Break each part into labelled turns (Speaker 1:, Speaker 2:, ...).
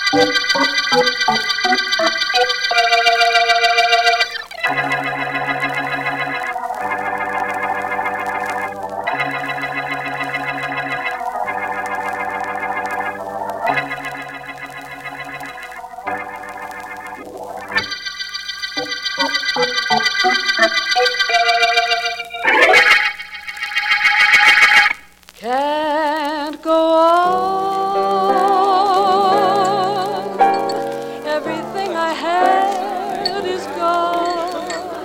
Speaker 1: Can't go on. Everything I had is gone.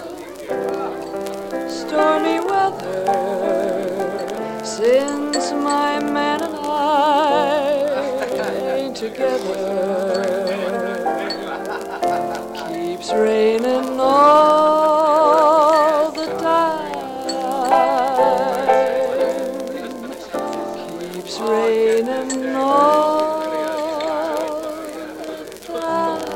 Speaker 1: Stormy weather since my man and I ain't together. Keeps raining all the time. Keeps raining all the time.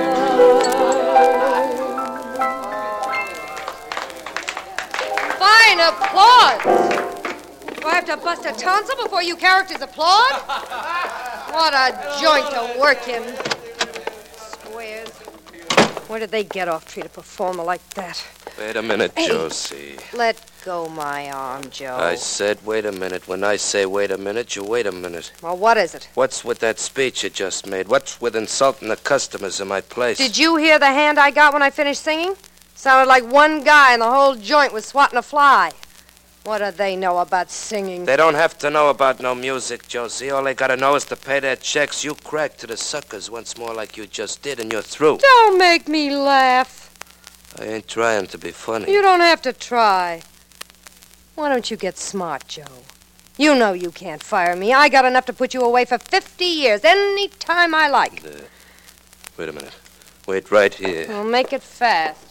Speaker 2: Fine applause. Do I have to bust a tonsil before you characters applaud? What a joint to work in. Squares. Where did they get off treat a performer like that?
Speaker 3: Wait a minute, Josie.
Speaker 2: Let go my arm, Joe.
Speaker 3: I said wait a minute. When I say wait a minute, you wait a minute.
Speaker 2: Well, what is it?
Speaker 3: What's with that speech you just made? What's with insulting the customers in my place?
Speaker 2: Did you hear the hand I got when I finished singing? Sounded like one guy and the whole joint was swatting a fly. What do they know about singing?
Speaker 3: They don't have to know about no music, Josie. All they gotta know is to pay their checks. You crack to the suckers once more like you just did, and you're through.
Speaker 2: Don't make me laugh.
Speaker 3: I ain't trying to be funny.
Speaker 2: You don't have to try. Why don't you get smart, Joe? You know you can't fire me. I got enough to put you away for 50 years, any time I like.
Speaker 3: Wait a minute. Wait right here.
Speaker 2: Well, make it fast.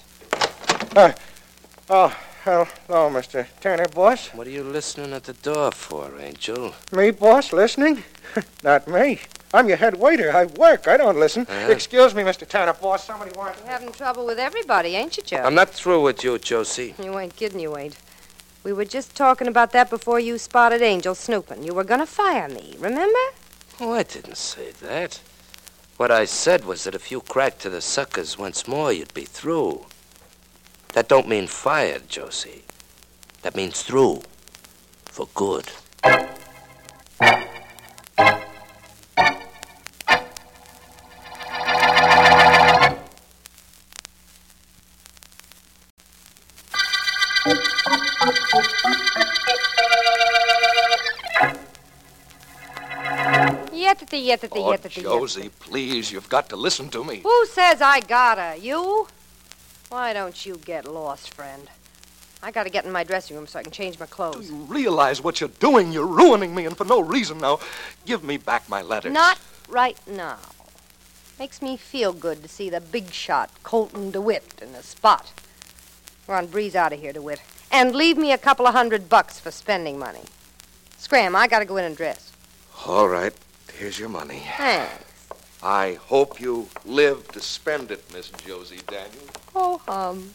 Speaker 4: Hello, Mr. Turner, boss.
Speaker 3: What are you listening at the door for, Angel?
Speaker 4: Me, boss, listening? Not me. I'm your head waiter. I work. I don't listen. Excuse me, Mr. Turner, boss. Somebody wants...
Speaker 2: You're having trouble with everybody, ain't you, Joe?
Speaker 3: I'm not through with you, Josie.
Speaker 2: You ain't kidding, you ain't. We were just talking about that before you spotted Angel snooping. You were gonna fire me, remember?
Speaker 3: Oh, I didn't say that. What I said was that if you cracked to the suckers once more, you'd be through. That don't mean fired, Josie. That means through. For good.
Speaker 5: Oh, Josie, please, you've got to listen to me.
Speaker 2: Who says I gotta? You? Why don't you get lost, friend? I gotta get in my dressing room so I can change my
Speaker 5: Do
Speaker 2: clothes.
Speaker 5: you realize what you're doing? You're ruining me, and for no reason now. Give me back my letters.
Speaker 2: Not right now. Makes me feel good to see the big shot, Colton DeWitt, in the spot. We're on breeze out of here, DeWitt. And leave me a couple of $100 for spending money. Scram, I gotta go in and dress.
Speaker 5: All right, here's your money.
Speaker 2: Thanks.
Speaker 5: I hope you live to spend it, Miss Josie Daniels.
Speaker 2: Oh, hum.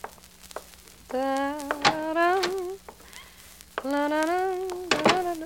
Speaker 2: Da-dum. La-da-dum, da-da-dum.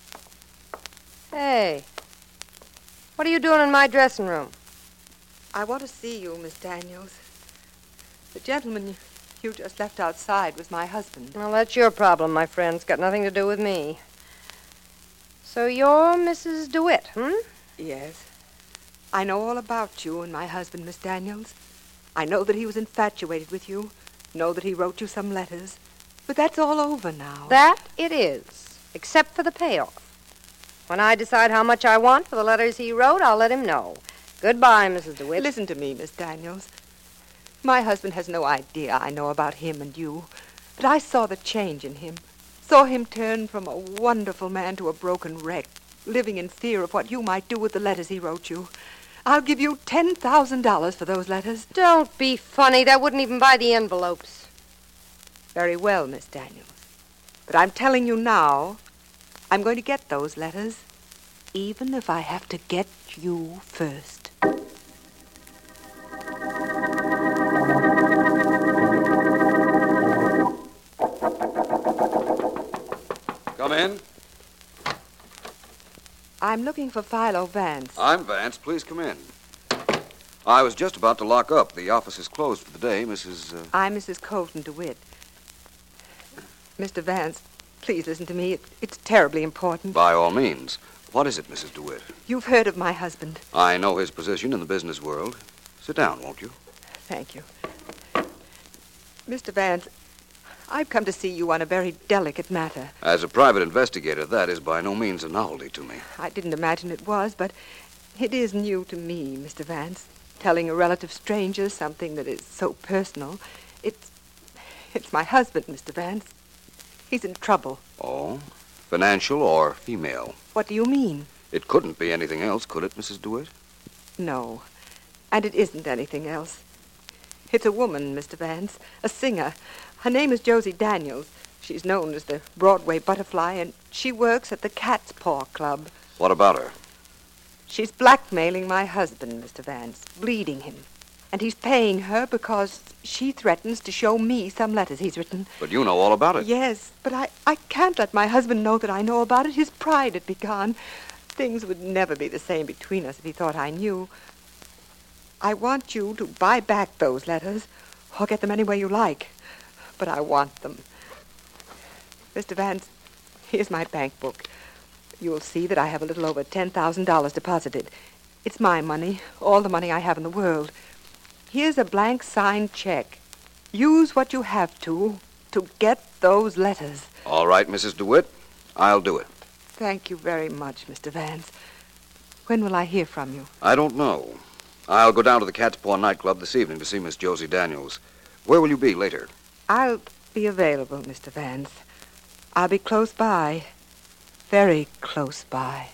Speaker 2: Hey, what are you doing in my dressing room?
Speaker 6: I want to see you, Miss Daniels. The gentleman you just left outside was my husband.
Speaker 2: Well, that's your problem, my friend. It's got nothing to do with me. So you're Mrs. DeWitt,
Speaker 6: Yes. I know all about you and my husband, Miss Daniels. I know that he was infatuated with you. Know that he wrote you some letters. But that's all over now.
Speaker 2: That it is, except for the payoff. When I decide how much I want for the letters he wrote, I'll let him know. Goodbye, Mrs. DeWitt.
Speaker 6: Listen to me, Miss Daniels. My husband has no idea I know about him and you. But I saw the change in him. Saw him turn from a wonderful man to a broken wreck, living in fear of what you might do with the letters he wrote you. I'll give you $10,000 for those letters.
Speaker 2: Don't be funny. That wouldn't even buy the envelopes.
Speaker 6: Very well, Miss Daniels. But I'm telling you now, I'm going to get those letters, even if I have to get you first.
Speaker 7: Come in.
Speaker 6: I'm looking for Philo Vance.
Speaker 7: I'm Vance. Please come in. I was just about to lock up. The office is closed for the day, Mrs.
Speaker 6: I'm Mrs. Colton DeWitt. Mr. Vance, please listen to me. It's terribly important.
Speaker 7: By all means. What is it, Mrs. DeWitt?
Speaker 6: You've heard of my husband.
Speaker 7: I know his position in the business world. Sit down, won't you?
Speaker 6: Thank you. Mr. Vance, I've come to see you on a very delicate matter.
Speaker 7: As a private investigator, that is by no means a novelty to me.
Speaker 6: I didn't imagine it was, but it is new to me, Mr. Vance. Telling a relative stranger something that is so personal. It's my husband, Mr. Vance. He's in trouble.
Speaker 7: Oh? Financial or female?
Speaker 6: What do you mean?
Speaker 7: It couldn't be anything else, could it, Mrs. DeWitt?
Speaker 6: No. And it isn't anything else. It's a woman, Mr. Vance, a singer. Her name is Josie Daniels. She's known as the Broadway Butterfly, and she works at the Cat's Paw Club.
Speaker 7: What about her?
Speaker 6: She's blackmailing my husband, Mr. Vance, bleeding him. And he's paying her because she threatens to show me some letters he's written.
Speaker 7: But you know all about it.
Speaker 6: Yes, but I can't let my husband know that I know about it. His pride would be gone. Things would never be the same between us if he thought I knew. I want you to buy back those letters, or get them any way you like. But I want them. Mr. Vance, here's my bank book. You'll see that I have a little over $10,000 deposited. It's my money, all the money I have in the world. Here's a blank signed check. Use what you have to get those letters.
Speaker 7: All right, Mrs. DeWitt. I'll do it.
Speaker 6: Thank you very much, Mr. Vance. When will I hear from you?
Speaker 7: I don't know. I'll go down to the Cat's Paw nightclub this evening to see Miss Josie Daniels. Where will you be later?
Speaker 6: I'll be available, Mr. Vance. I'll be close by. Very close by.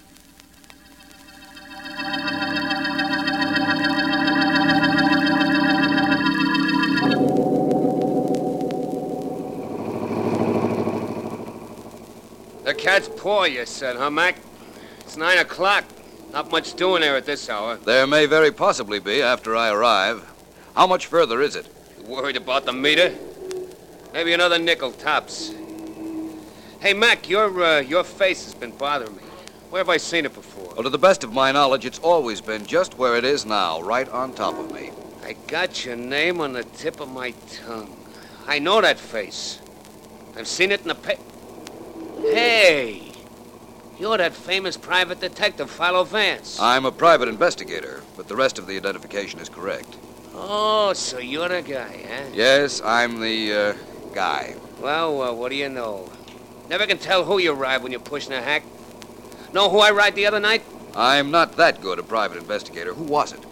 Speaker 8: The Cat's Paw, you said, huh, Mac? It's 9 o'clock. Not much doing there at this hour.
Speaker 7: There may very possibly be after I arrive. How much further is it?
Speaker 8: You worried about the meter? Maybe another nickel tops. Hey, Mac, your face has been bothering me. Where have I seen it before?
Speaker 7: Well, to the best of my knowledge, it's always been just where it is now, right on top of me.
Speaker 8: I got your name on the tip of my tongue. I know that face. I've seen it in the Hey! You're that famous private detective, Philo Vance.
Speaker 7: I'm a private investigator, but the rest of the identification is correct.
Speaker 8: Oh, so you're the guy, huh?
Speaker 7: Yes, I'm the, guy.
Speaker 8: Well, what do you know? Never can tell who you ride when you're pushing a hack. Know who I ride the other night?
Speaker 7: I'm not that good a private investigator. Who was it?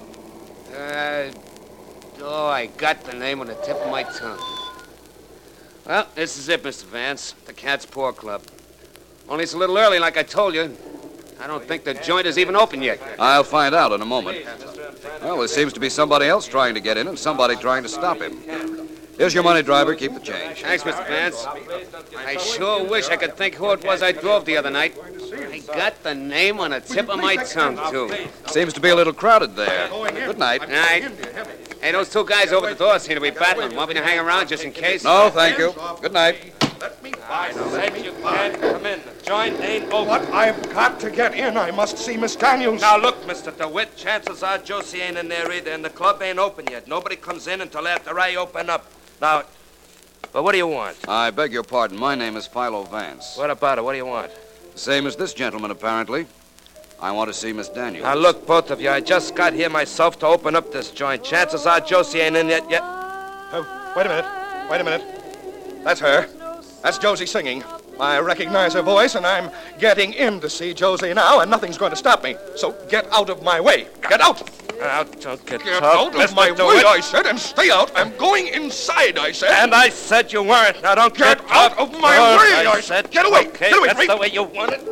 Speaker 8: I got the name on the tip of my tongue. Well, this is it, Mr. Vance. The Cat's Paw Club. Only it's a little early, like I told you. I don't think the joint is even open yet.
Speaker 7: I'll find out in a moment. Well, there seems to be somebody else trying to get in and somebody trying to stop him. Here's your money, driver. Keep the change.
Speaker 8: Thanks, Mr. Vance. I sure wish I could think who it was I drove the other night. I got the name on the tip of my tongue, too.
Speaker 7: Seems to be a little crowded there. Good night.
Speaker 8: Good night. Hey, those two guys over the door seem to be battling. Want me to hang around just in case?
Speaker 7: No, thank you. Good night.
Speaker 9: I said you can't come in. The joint ain't open.
Speaker 5: What? I've got to get in. I must see Miss Daniels.
Speaker 9: Now, look, Mr. DeWitt, chances are Josie ain't in there either, and the club ain't open yet. Nobody comes in until after I open up. Now,
Speaker 8: But what do you want?
Speaker 7: I beg your pardon. My name is Philo Vance.
Speaker 8: What about it? What do you want?
Speaker 7: The same as this gentleman, apparently. I want to see Miss Daniels.
Speaker 8: Now, look, both of you, I just got here myself to open up this joint. Chances are Josie ain't in yet.
Speaker 5: Wait a minute. Wait a minute. That's her. That's Josie singing. I recognize her voice, and I'm getting in to see Josie now, and nothing's going to stop me. So get out of my way. Get out!
Speaker 8: Don't get
Speaker 5: Get
Speaker 8: tough,
Speaker 5: out of
Speaker 8: Mr.
Speaker 5: my
Speaker 8: DeWitt.
Speaker 5: way, I said, and stay out. I'm going inside, I said.
Speaker 8: And I said you weren't. Now, don't
Speaker 5: Get
Speaker 8: get
Speaker 5: out
Speaker 8: tough.
Speaker 5: of my way, I said. Get away.
Speaker 8: Okay,
Speaker 5: Get away.
Speaker 8: that's the way you want it.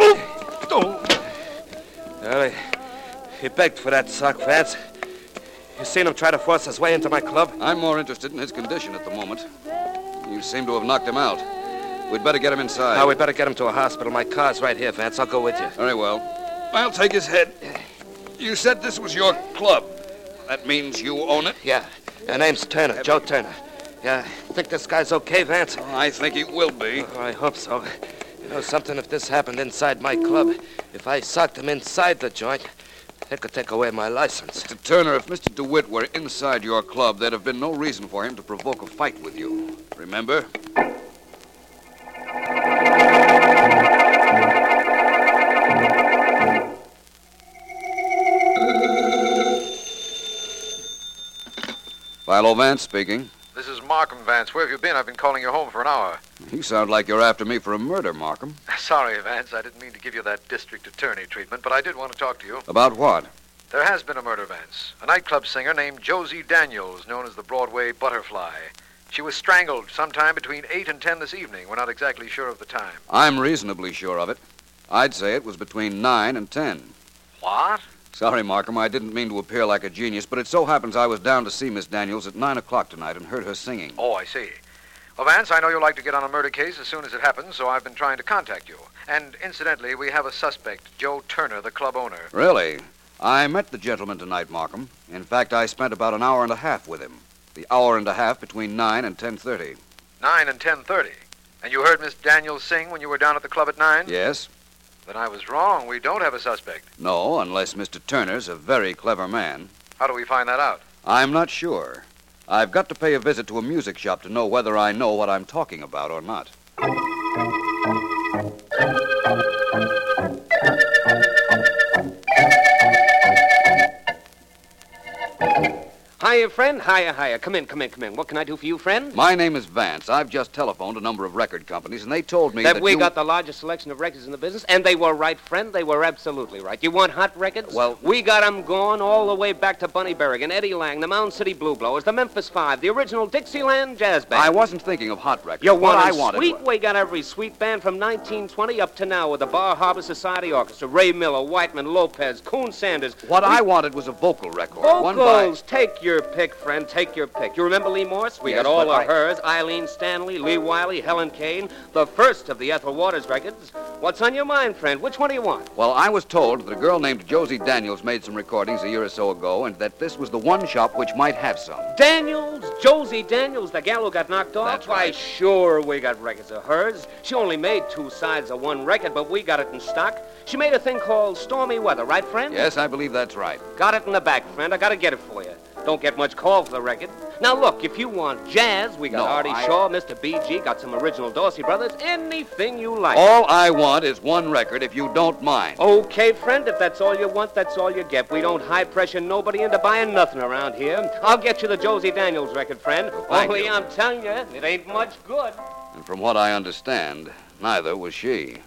Speaker 8: Well, he begged for that sock, Vance. You seen him try to force his way into my club?
Speaker 7: I'm more interested in his condition at the moment. You seem to have knocked him out. We'd better get him inside.
Speaker 8: Now, we better get him to a hospital. My car's right here, Vance. I'll go with you.
Speaker 7: Very well. I'll take his head. You said this was your club. That means you own it?
Speaker 8: Yeah. Your name's Turner, Joe Turner. Yeah, think this guy's okay, Vance?
Speaker 7: Oh, I think he will be.
Speaker 8: Oh, I hope so. You know something, if this happened inside my club, if I socked him inside the joint,
Speaker 3: It could take away my license.
Speaker 7: Mr. Turner, if Mr. DeWitt were inside your club, there'd have been no reason for him to provoke a fight with you. Remember? Philo Vance speaking.
Speaker 10: This is Markham Vance. Where have you been? I've been calling your home for an hour.
Speaker 7: You sound like you're after me for a murder, Markham.
Speaker 10: Sorry, Vance. I didn't mean to give you that district attorney treatment, but I did want to talk to you.
Speaker 7: About what?
Speaker 10: There has been a murder, Vance. A nightclub singer named Josie Daniels, known as the Broadway Butterfly. She was strangled sometime between 8 and 10 this evening. We're not exactly sure of the time.
Speaker 7: I'm reasonably sure of it. I'd say it was between 9 and 10.
Speaker 10: What?
Speaker 7: Sorry, Markham, I didn't mean to appear like a genius, but it so happens I was down to see Miss Daniels at 9 o'clock tonight and heard her singing.
Speaker 10: Oh, I see. Well, Vance, I know you'll like to get on a murder case as soon as it happens, so I've been trying to contact you. And incidentally, we have a suspect, Joe Turner, the club owner.
Speaker 7: Really? I met the gentleman tonight, Markham. In fact, I spent about an hour and a half with him. The hour and a half between 9 and 10:30.
Speaker 10: 9 and 10:30. And you heard Miss Daniels sing when you were down at the club at 9?
Speaker 7: Yes?
Speaker 10: Then I was wrong. We don't have a suspect.
Speaker 7: No, unless Mr. Turner's a very clever man.
Speaker 10: How do we find that out?
Speaker 7: I'm not sure. I've got to pay a visit to a music shop to know whether I know what I'm talking about or not.
Speaker 8: Hiya, friend. Hiya. Come in. What can I do for you, friend?
Speaker 7: My name is Vance. I've just telephoned a number of record companies, and they told me that
Speaker 8: we
Speaker 7: you...
Speaker 8: got the largest selection of records in the business, and they were right, friend. They were absolutely right. You want hot records?
Speaker 7: Well...
Speaker 8: We got 'em going all the way back to Bunny Berrigan, Eddie Lang, the Mound City Blue Blowers, the Memphis Five, the original Dixieland Jazz Band.
Speaker 7: I wasn't thinking of hot records.
Speaker 8: You
Speaker 7: what
Speaker 8: want
Speaker 7: I wanted
Speaker 8: sweet?
Speaker 7: was...
Speaker 8: We got every sweet band from 1920 up to now with the Bar Harbor Society Orchestra, Ray Miller, Whiteman, Lopez, Coon Sanders.
Speaker 7: I wanted was a vocal record.
Speaker 8: Vocals! Take your pick, friend. Take your pick. You remember Lee Morse? We
Speaker 7: Yes,
Speaker 8: got all
Speaker 7: but
Speaker 8: of hers. Eileen Stanley, Lee Wiley, Helen Kane, the first of the Ethel Waters records. What's on your mind, friend? Which one do you want?
Speaker 7: Well, I was told that a girl named Josie Daniels made some recordings a year or so ago, and that this was the one shop which might have some.
Speaker 8: Daniels? Josie Daniels, the gal who got knocked off?
Speaker 7: That's right.
Speaker 8: Why, sure, we got records of hers. She only made 2 sides of one record, but we got it in stock. She made a thing called Stormy Weather, right, friend?
Speaker 7: Yes, I believe that's right.
Speaker 8: Got it in the back, friend. I gotta get it for you. Don't get much call for the record. Now, look, if you want jazz, we got Artie Shaw, Mr. B.G., got some original Dorsey Brothers, anything you like.
Speaker 7: All I want is one record, if you don't mind.
Speaker 8: Okay, friend, if that's all you want, that's all you get. We don't high-pressure nobody into buying nothing around here. I'll get you the Josie Daniels record, friend.
Speaker 7: Thank
Speaker 8: Only
Speaker 7: you.
Speaker 8: I'm telling you, it ain't much good.
Speaker 7: And from what I understand, neither was she.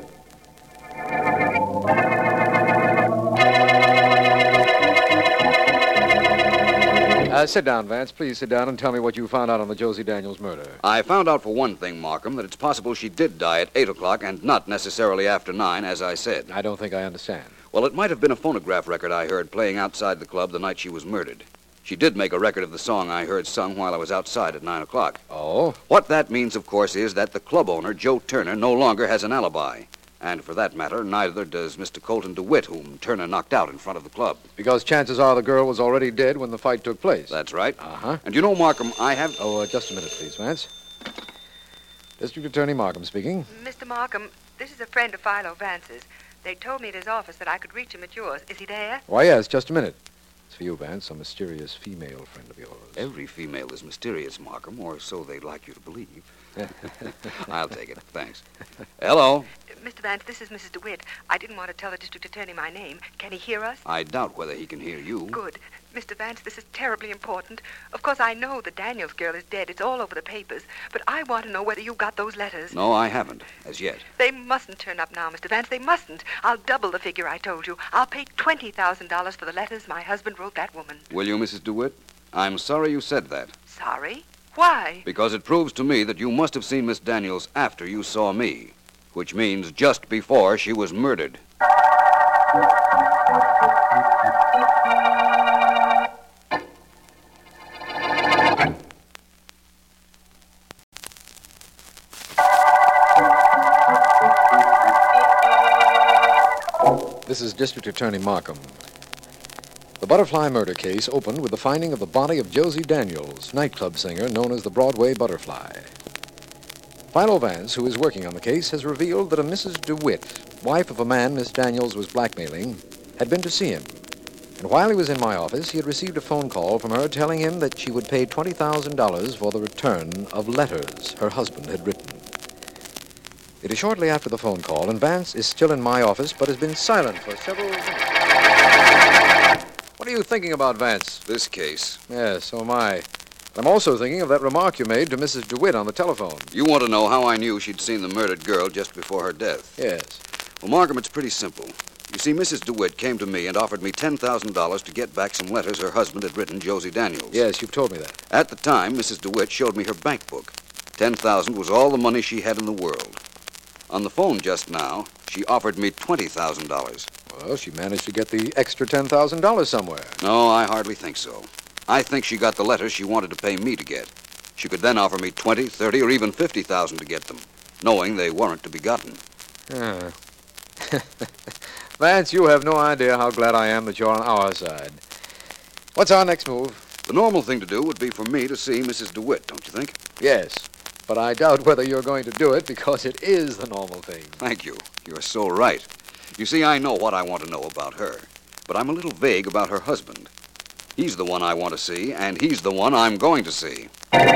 Speaker 11: Sit down, Vance. Please sit down and tell me what you found out on the Josie Daniels murder.
Speaker 7: I found out for one thing, Markham, that it's possible she did die at 8 o'clock and not necessarily after 9, as I said.
Speaker 11: I don't think I understand.
Speaker 7: Well, it might have been a phonograph record I heard playing outside the club the night she was murdered. She did make a record of the song I heard sung while I was outside at 9 o'clock.
Speaker 11: Oh?
Speaker 7: What that means, of course, is that the club owner, Joe Turner, no longer has an alibi. And for that matter, neither does Mr. Colton DeWitt, whom Turner knocked out in front of the club.
Speaker 11: Because chances are the girl was already dead when the fight took place.
Speaker 7: That's right.
Speaker 11: Uh-huh.
Speaker 7: And you know, Markham, I have...
Speaker 11: Oh, just a minute, please, Vance. District Attorney Markham speaking.
Speaker 6: Mr. Markham, this is a friend of Philo Vance's. They told me at his office that I could reach him at yours. Is he there?
Speaker 11: Why, yes, just a minute. It's for you, Vance, a mysterious female friend of yours.
Speaker 7: Every female is mysterious, Markham, or so they'd like you to believe. I'll take it. Thanks. Hello.
Speaker 6: Mr. Vance, this is Mrs. DeWitt. I didn't want to tell the district attorney my name. Can he hear us?
Speaker 7: I doubt whether he can hear you.
Speaker 6: Good. Mr. Vance, this is terribly important. Of course, I know the Daniels girl is dead. It's all over the papers. But I want to know whether you got those letters.
Speaker 7: No, I haven't, as yet.
Speaker 6: They mustn't turn up now, Mr. Vance. They mustn't. I'll double the figure I told you. I'll pay $20,000 for the letters my husband wrote that woman.
Speaker 7: Will you, Mrs. DeWitt? I'm sorry you said that.
Speaker 6: Sorry? Why?
Speaker 7: Because it proves to me that you must have seen Miss Daniels after you saw me, which means just before she was murdered.
Speaker 11: This is District Attorney Markham. The Butterfly murder case opened with the finding of the body of Josie Daniels, nightclub singer known as the Broadway Butterfly. Philo Vance, who is working on the case, has revealed that a Mrs. DeWitt, wife of a man Miss Daniels was blackmailing, had been to see him And while he was in my office, he had received a phone call from her telling him that she would pay $20,000 for the return of letters her husband had written. It is shortly after the phone call, and Vance is still in my office, but has been silent for several minutes. What are you thinking about, Vance?
Speaker 7: This case.
Speaker 11: Yes, so am I. I'm also thinking of that remark you made to Mrs. DeWitt on the telephone.
Speaker 7: You want to know how I knew she'd seen the murdered girl just before her death?
Speaker 11: Yes.
Speaker 7: Well, Markham, it's pretty simple. You see, Mrs. DeWitt came to me and offered me $10,000 to get back some letters her husband had written Josie Daniels.
Speaker 11: Yes, you've told me that.
Speaker 7: At the time, Mrs. DeWitt showed me her bank book. $10,000 was all the money she had in the world. On the phone just now, she offered me $20,000.
Speaker 11: Well, she managed to get the extra $10,000 somewhere.
Speaker 7: No, I hardly think so. I think she got the letters she wanted to pay me to get. She could then offer me $20,000, $30,000, or even $50,000 to get them, knowing they weren't to be gotten.
Speaker 11: Ah. Vance, you have no idea how glad I am that you're on our side. What's our next move?
Speaker 7: The normal thing to do would be for me to see Mrs. DeWitt, don't you think?
Speaker 11: Yes, but I doubt whether you're going to do it because it is the normal thing.
Speaker 7: Thank you. You're so right. You see, I know what I want to know about her, but I'm a little vague about her husband. He's the one I want to see, and he's the one I'm going to see.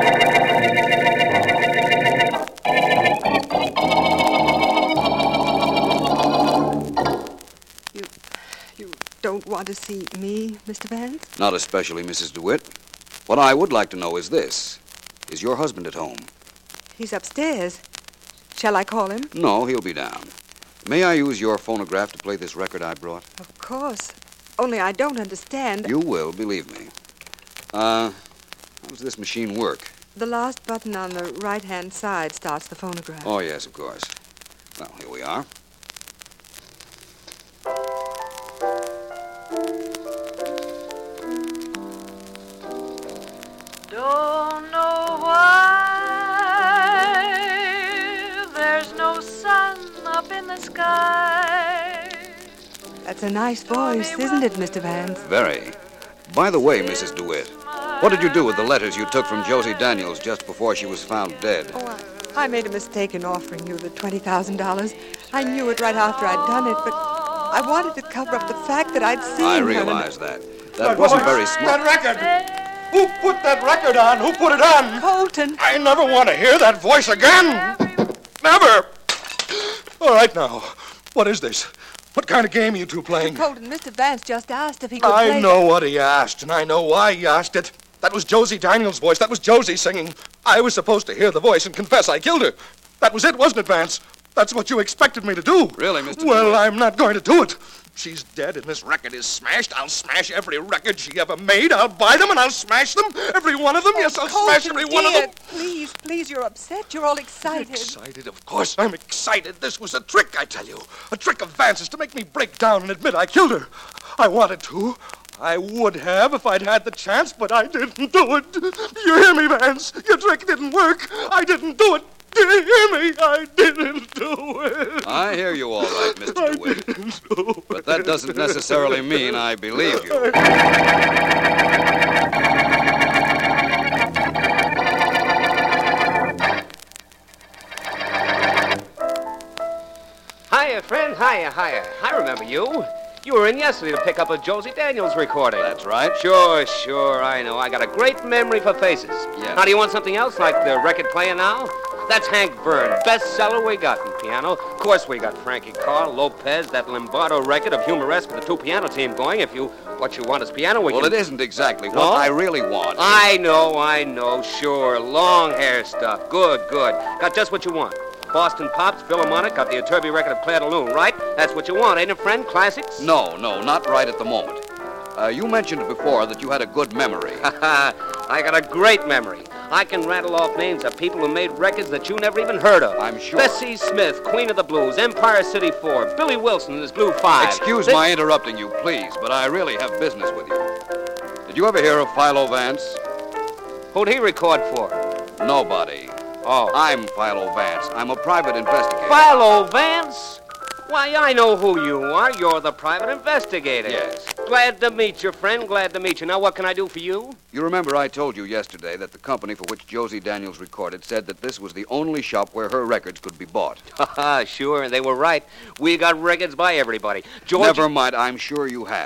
Speaker 6: You don't want to see me, Mr. Vance?
Speaker 7: Not especially, Mrs. DeWitt. What I would like to know is this. Is your husband at home?
Speaker 6: He's upstairs. Shall I call him?
Speaker 7: No, he'll be down. May I use your phonograph to play this record I brought?
Speaker 6: Of course. Only I don't understand.
Speaker 7: You will, believe me. How does this machine work?
Speaker 6: The last button on the right-hand side starts the phonograph.
Speaker 7: Oh, yes, of course. Well, here we are.
Speaker 1: Don't know why there's no sun up in the sky.
Speaker 6: That's a nice voice, isn't it, Mr. Vance?
Speaker 7: Very. By the way, Mrs. DeWitt, what did you do with the letters you took from Josie Daniels just before she was found dead?
Speaker 6: Oh, I made a mistake in offering you the $20,000. I knew it right after I'd done it, but I wanted to cover up the fact that I'd seen
Speaker 7: I
Speaker 6: her.
Speaker 7: realize that. That wasn't very smart.
Speaker 5: That record! Who put that record on? Who put it on?
Speaker 6: Colton.
Speaker 5: I never want to hear that voice again. Never. All right, now. What is this? What kind of game are you two playing?
Speaker 6: Colton, Mr. Vance just asked if he could
Speaker 5: I know what he asked, and I know why he asked it. That was Josie Daniels' voice. That was Josie singing. I was supposed to hear the voice and confess I killed her. That was it, wasn't it, Vance? That's what you expected me to do.
Speaker 7: Really, Mr.
Speaker 5: Well,
Speaker 7: DeWitt?
Speaker 5: I'm not going to do it. She's dead and this record is smashed. I'll smash every record she ever made. I'll buy them and I'll smash them. Every one of them. Yes, I'll smash every one of them.
Speaker 6: Please, you're upset. You're all excited.
Speaker 5: Excited? Of course I'm excited. This was a trick, I tell you. A trick of Vance's to make me break down and admit I killed her. I wanted to. I would have if I'd had the chance, but I didn't do it. You hear me, Vance? Your trick didn't work. I didn't do it. Do you hear me? I didn't do it.
Speaker 7: I hear you all right, Mr. DeWitt. But that doesn't necessarily mean I believe you.
Speaker 8: Hiya, friend. Hiya. I remember you. You were in yesterday to pick up a Josie Daniels recording.
Speaker 7: That's right.
Speaker 8: Sure, I know. I got a great memory for faces.
Speaker 7: Yeah.
Speaker 8: Now, do you want something else, like the record player now? That's Hank Byrne, bestseller we got in piano. Of course, we got Frankie Carr, Lopez, that Lombardo record of Humoresque with the two-piano team going. What you want is piano,
Speaker 7: Well, it isn't exactly what
Speaker 8: No?
Speaker 7: I really want.
Speaker 8: I know, sure. Long hair stuff. Good. Got just what you want. Boston Pops, Philharmonic, got the Iturbi record of Claire de Lune, right? That's what you want, ain't it, friend? Classics?
Speaker 7: No, not right at the moment. You mentioned before that you had a good memory.
Speaker 8: I got a great memory. I can rattle off names of people who made records that you never even heard of.
Speaker 7: I'm sure.
Speaker 8: Bessie Smith, Queen of the Blues, Empire City 4, Billy Wilson and his Blue 5.
Speaker 7: Excuse my interrupting you, please, but I really have business with you. Did you ever hear of Philo Vance?
Speaker 8: Who'd he record for?
Speaker 7: Nobody.
Speaker 8: Oh.
Speaker 7: I'm Philo Vance. I'm a private investigator.
Speaker 8: Philo Vance? Why, I know who you are. You're the private investigator.
Speaker 7: Yes.
Speaker 8: Glad to meet you, friend. Glad to meet you. Now, what can I do for you?
Speaker 7: You remember I told you yesterday that the company for which Josie Daniels recorded said that this was the only shop where her records could be bought.
Speaker 8: Sure, they were right. We got records by everybody.
Speaker 7: Never mind, I'm sure you have.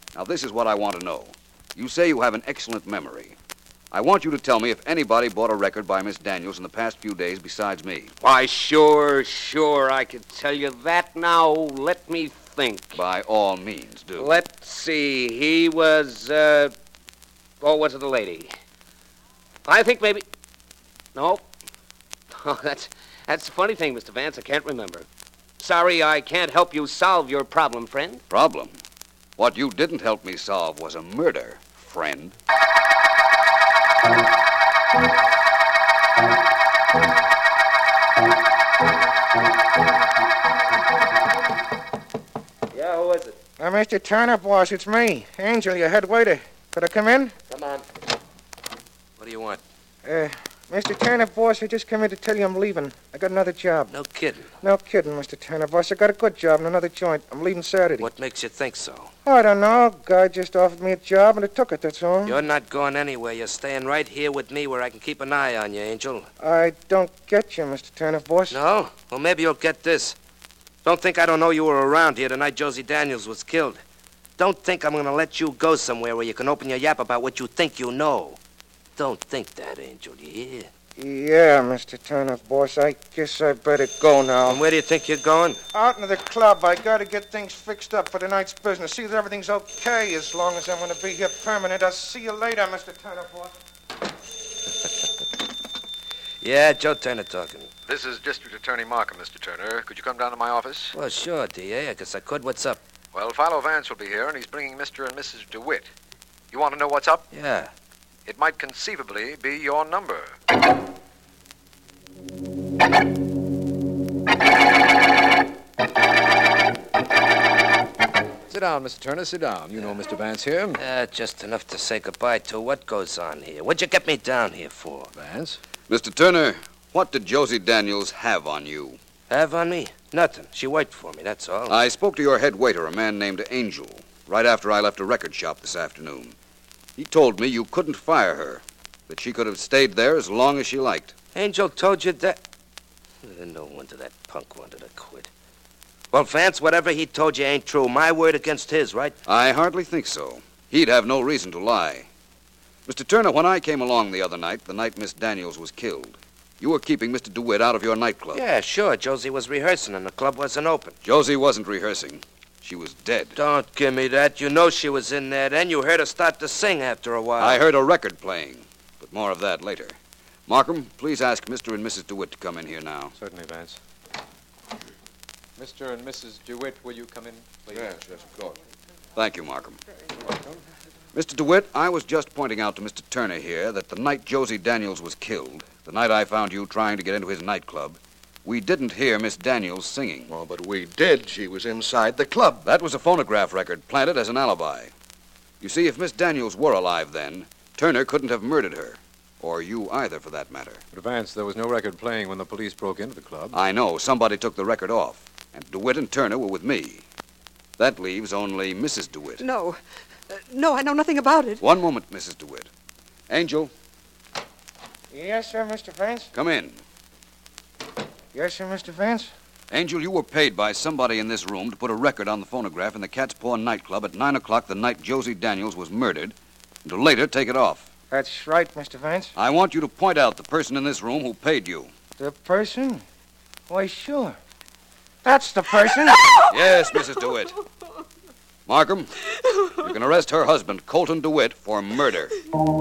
Speaker 7: Now, this is what I want to know. You say you have an excellent memory. I want you to tell me if anybody bought a record by Miss Daniels in the past few days besides me.
Speaker 8: Why, sure, I can tell you that now. Let me think.
Speaker 7: By all means, do.
Speaker 8: Let's see. He was, was it a lady? I think maybe... No. Oh, that's the funny thing, Mr. Vance. I can't remember. Sorry, I can't help you solve your problem, friend.
Speaker 7: Problem? What you didn't help me solve was a murder, friend.
Speaker 3: Yeah, who is it?
Speaker 4: Mr. Turner, boss, it's me. Angel, your head waiter. Could I come in?
Speaker 3: Come on. What do you want?
Speaker 4: Mr. Turner, boss, I just come in to tell you I'm leaving. I got another job.
Speaker 3: No kidding.
Speaker 4: No kidding, Mr. Turner, boss. I got a good job in another joint. I'm leaving Saturday.
Speaker 3: What makes you think so?
Speaker 4: I don't know. Guy just offered me a job, and I took it, that's all.
Speaker 3: You're not going anywhere. You're staying right here with me where I can keep an eye on you, Angel.
Speaker 4: I don't get you, Mr. Turner, boss.
Speaker 3: No? Well, maybe you'll get this. Don't think I don't know you were around here the night Josie Daniels was killed. Don't think I'm going to let you go somewhere where you can open your yap about what you think you know. Don't think that, Angel, you hear?
Speaker 4: Yeah, Mr. Turner, boss. I guess I better go now.
Speaker 3: And where do you think you're going?
Speaker 4: Out into the club. I got to get things fixed up for tonight's business. See that everything's okay as long as I'm going to be here permanent. I'll see you later, Mr. Turner, boss.
Speaker 3: Yeah, Joe Turner talking.
Speaker 10: This is District Attorney Markham, Mr. Turner. Could you come down to my office?
Speaker 3: Well, sure, D.A. I guess I could. What's up?
Speaker 10: Well, Philo Vance will be here, and he's bringing Mr. and Mrs. DeWitt. You want to know what's up?
Speaker 3: Yeah.
Speaker 10: It might conceivably be your number.
Speaker 11: Sit down, Mr. Turner, sit down. You know Mr. Vance here.
Speaker 3: Just enough to say goodbye to. What goes on here? What'd you get me down here for?
Speaker 11: Vance?
Speaker 7: Mr. Turner, what did Josie Daniels have on you?
Speaker 3: Have on me? Nothing. She worked for me, that's all.
Speaker 7: I spoke to your head waiter, a man named Angel, right after I left a record shop this afternoon. He told me you couldn't fire her, that she could have stayed there as long as she liked.
Speaker 3: Angel told you that? No wonder that punk wanted to quit. Well, Vance, whatever he told you ain't true. My word against his, right?
Speaker 7: I hardly think so. He'd have no reason to lie. Mr. Turner, when I came along the other night, the night Miss Daniels was killed, you were keeping Mr. DeWitt out of your nightclub.
Speaker 3: Yeah, sure. Josie was rehearsing and the club wasn't open.
Speaker 7: Josie wasn't rehearsing. She was dead.
Speaker 3: Don't give me that. You know she was in there then. You heard her start to sing after a while.
Speaker 7: I heard a record playing, but more of that later. Markham, please ask Mr. and Mrs. DeWitt to come in here now.
Speaker 11: Certainly, Vance. Mr. and Mrs. DeWitt, will you come in, please?
Speaker 5: Yes, of course.
Speaker 7: Thank you, Markham. Mr. DeWitt, I was just pointing out to Mr. Turner here that the night Josie Daniels was killed, the night I found you trying to get into his nightclub, we didn't hear Miss Daniels singing.
Speaker 5: Well, but we did. She was inside the club.
Speaker 7: That was a phonograph record planted as an alibi. You see, if Miss Daniels were alive then, Turner couldn't have murdered her. Or you either, for that matter.
Speaker 11: But, Vance, there was no record playing when the police broke into the club.
Speaker 7: I know. Somebody took the record off. And DeWitt and Turner were with me. That leaves only Mrs. DeWitt.
Speaker 6: No. No, I know nothing about it.
Speaker 7: One moment, Mrs. DeWitt. Angel.
Speaker 4: Yes, sir, Mr. Vance?
Speaker 7: Come in.
Speaker 4: Yes, sir, Mr. Vance?
Speaker 7: Angel, you were paid by somebody in this room to put a record on the phonograph in the Cat's Paw nightclub at 9 o'clock the night Josie Daniels was murdered, and to later take it off.
Speaker 4: That's right, Mr. Vance.
Speaker 7: I want you to point out the person in this room who paid you.
Speaker 4: The person? Why, sure. That's the person.
Speaker 7: Yes, Mrs. DeWitt. Markham, you can arrest her husband, Colton DeWitt, for murder.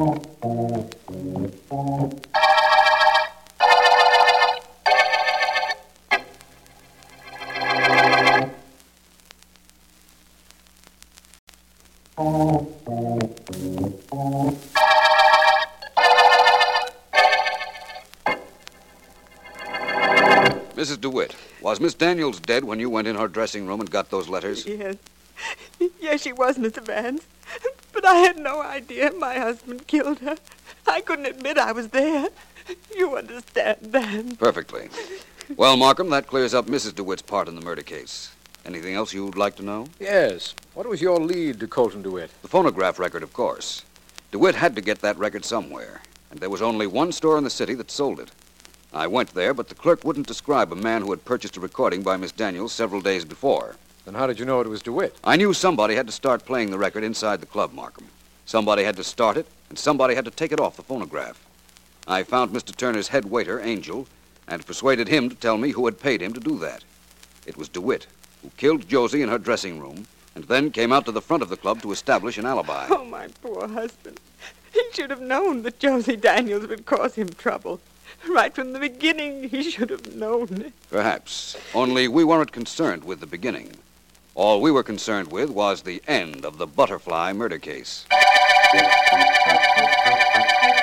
Speaker 7: Mrs. DeWitt, was Miss Daniels dead when you went in her dressing room and got those letters?
Speaker 6: Yes. Yes, she was, Mr. Vance. But I had no idea my husband killed her. I couldn't admit I was there. You understand that?
Speaker 7: Perfectly. Well, Markham, that clears up Mrs. DeWitt's part in the murder case. Anything else you'd like to know?
Speaker 11: Yes. What was your lead to Colton DeWitt?
Speaker 7: The phonograph record, of course. DeWitt had to get that record somewhere, and there was only one store in the city that sold it. I went there, but the clerk wouldn't describe a man who had purchased a recording by Miss Daniels several days before.
Speaker 11: Then how did you know it was DeWitt?
Speaker 7: I knew somebody had to start playing the record inside the club, Markham. Somebody had to start it, and somebody had to take it off the phonograph. I found Mr. Turner's head waiter, Angel, and persuaded him to tell me who had paid him to do that. It was DeWitt, who killed Josie in her dressing room, and then came out to the front of the club to establish an alibi.
Speaker 6: Oh, my poor husband. He should have known that Josie Daniels would cause him trouble. Right from the beginning, he should have known.
Speaker 7: Perhaps. Only we weren't concerned with the beginning. All we were concerned with was the end of the Butterfly murder case.